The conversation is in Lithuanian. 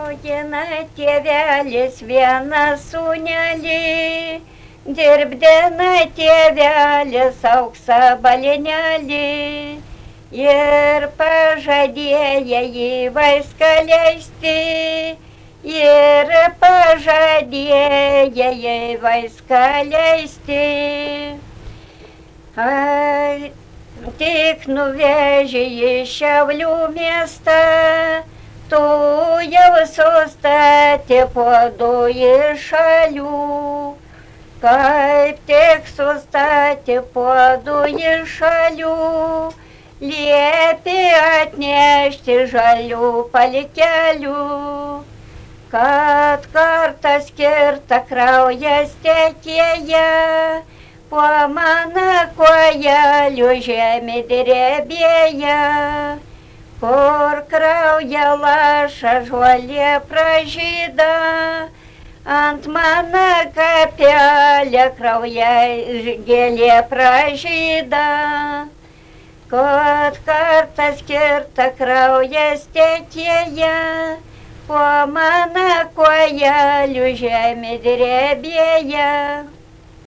Augina tėvelis vieną sūnelį, dirbdina tėvelis auksą balinelį ir pažadėję jį vaiską leisti, ir pažadėję jį vaiską leisti. Tik nuvežė į Šiaulių miestą, tu jau sustatė po du iš šalių. Kaip tik sustatė po du iš šalių, liepė atnešti žalių palikelių, kad kartą skirtą kraujas tekėja, po mano kojelių žemė drebėja, kur krauja laša žolė pražyda, ant mano kapelė krauja gėlė pražyda, kad kartą skirtą kraujas tekėja, po mano kojelių žemė drebėja.